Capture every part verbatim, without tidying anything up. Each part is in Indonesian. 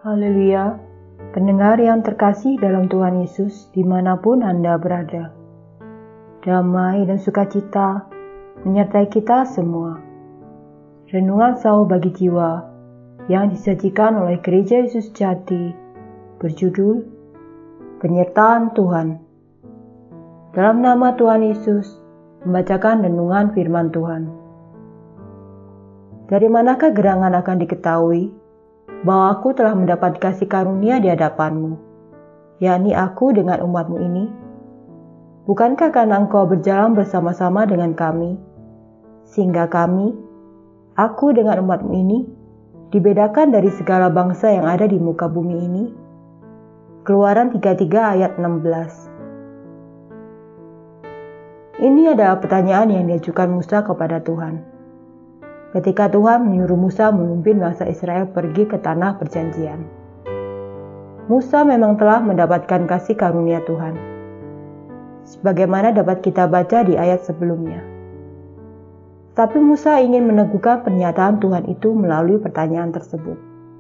Haleluya, pendengar yang terkasih dalam Tuhan Yesus dimanapun Anda berada. Damai dan sukacita menyertai kita semua. Renungan Sau bagi jiwa yang disajikan oleh Gereja Yesus Jati berjudul Penyertaan Tuhan. Dalam nama Tuhan Yesus, membacakan renungan firman Tuhan. Dari manakah gerangan akan diketahui bahwa aku telah mendapat kasih karunia di hadapanmu, yakni aku dengan umatmu ini? Bukankah karena engkau berjalan bersama-sama dengan kami, sehingga kami, aku dengan umatmu ini, dibedakan dari segala bangsa yang ada di muka bumi ini? Keluaran tiga puluh tiga ayat enam belas. Ini adalah pertanyaan yang diajukan Musa kepada Tuhan ketika Tuhan menyuruh Musa memimpin bangsa Israel pergi ke tanah perjanjian. Musa memang telah mendapatkan kasih karunia Tuhan, sebagaimana dapat kita baca di ayat sebelumnya. Tapi Musa ingin meneguhkan pernyataan Tuhan itu melalui pertanyaan tersebut.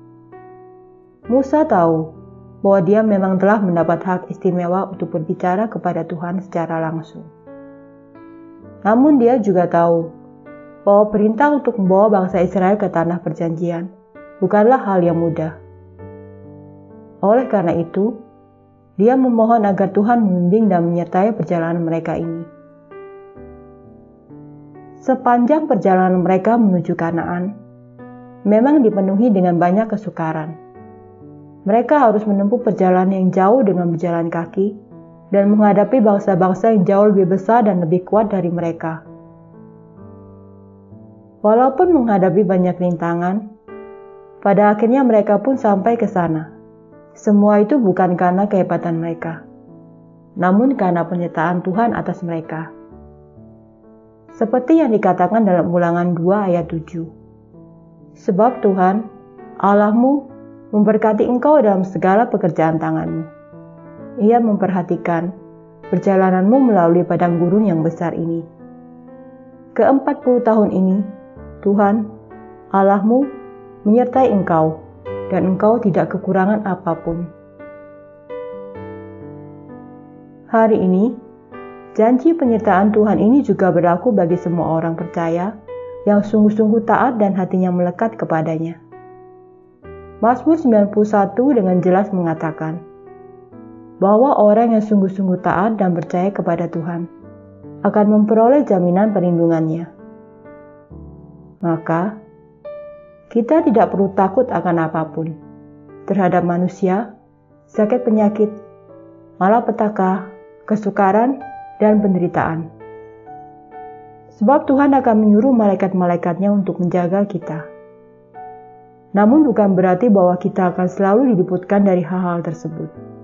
Musa tahu bahwa dia memang telah mendapat hak istimewa untuk berbicara kepada Tuhan secara langsung. Namun dia juga tahu bahwa perintah untuk membawa bangsa Israel ke tanah perjanjian bukanlah hal yang mudah. Oleh karena itu, dia memohon agar Tuhan membimbing dan menyertai perjalanan mereka ini. Sepanjang perjalanan mereka menuju Kanaan, memang dipenuhi dengan banyak kesukaran. Mereka harus menempuh perjalanan yang jauh dengan berjalan kaki dan menghadapi bangsa-bangsa yang jauh lebih besar dan lebih kuat dari mereka. Walaupun menghadapi banyak rintangan, pada akhirnya mereka pun sampai ke sana. Semua itu bukan karena kehebatan mereka, namun karena penyertaan Tuhan atas mereka. Seperti yang dikatakan dalam Ulangan dua ayat tujuh. Sebab Tuhan, Allahmu, memberkati engkau dalam segala pekerjaan tanganmu. Ia memperhatikan perjalananmu melalui padang gurun yang besar ini. Ke empat puluh tahun ini, Tuhan, Allahmu, menyertai engkau, dan engkau tidak kekurangan apapun. Hari ini, janji penyertaan Tuhan ini juga berlaku bagi semua orang percaya yang sungguh-sungguh taat dan hatinya melekat kepadanya. Mazmur sembilan puluh satu dengan jelas mengatakan bahwa orang yang sungguh-sungguh taat dan percaya kepada Tuhan akan memperoleh jaminan perlindungannya. Maka, kita tidak perlu takut akan apapun terhadap manusia, sakit penyakit, malapetaka, kesukaran, dan penderitaan. Sebab Tuhan akan menyuruh malaikat-malaikatnya untuk menjaga kita. Namun bukan berarti bahwa kita akan selalu diliputkan dari hal-hal tersebut.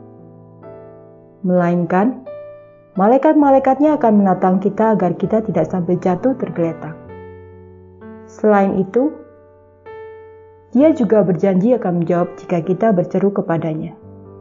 Melainkan, malaikat-malaikatnya akan menatang kita agar kita tidak sampai jatuh tergeletak. Selain itu, Dia juga berjanji akan menjawab jika kita berseru kepadanya.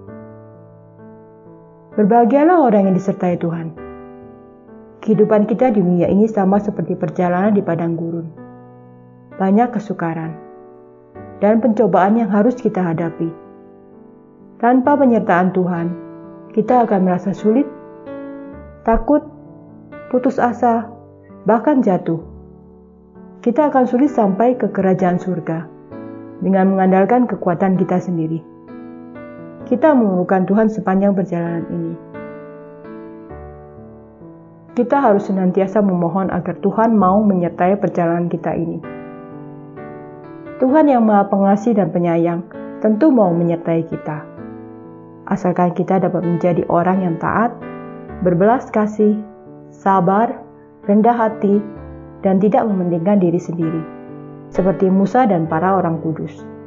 Berbahagialah orang yang disertai Tuhan. Kehidupan kita di dunia ini sama seperti perjalanan di padang gurun. Banyak kesukaran dan pencobaan yang harus kita hadapi. Tanpa penyertaan Tuhan, kita akan merasa sulit, takut, putus asa, bahkan jatuh. Kita akan sulit sampai ke kerajaan surga dengan mengandalkan kekuatan kita sendiri. Kita memerlukan Tuhan sepanjang perjalanan ini. Kita harus senantiasa memohon agar Tuhan mau menyertai perjalanan kita ini. Tuhan yang Maha Pengasih dan Penyayang tentu mau menyertai kita. Asalkan kita dapat menjadi orang yang taat, berbelas kasih, sabar, rendah hati, dan tidak mementingkan diri sendiri, seperti Musa dan para orang kudus.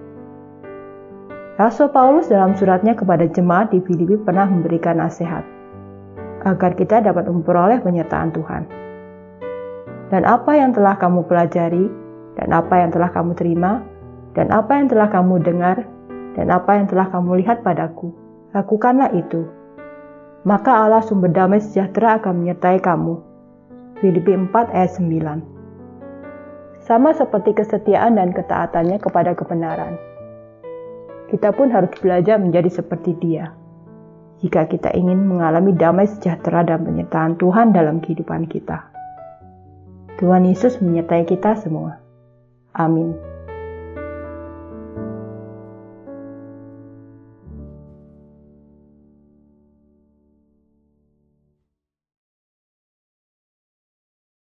Rasul Paulus dalam suratnya kepada jemaat di Filipi pernah memberikan nasihat, agar kita dapat memperoleh penyertaan Tuhan. Dan apa yang telah kamu pelajari, dan apa yang telah kamu terima, dan apa yang telah kamu dengar, dan apa yang telah kamu lihat padaku, lakukanlah itu. Maka Allah sumber damai sejahtera akan menyertai kamu. Filipi empat ayat sembilan. Sama seperti kesetiaan dan ketaatannya kepada kebenaran. kita pun harus belajar menjadi seperti Dia. Jika kita ingin mengalami damai sejahtera dan penyertaan Tuhan dalam kehidupan kita. Tuhan Yesus menyertai kita semua. Amin.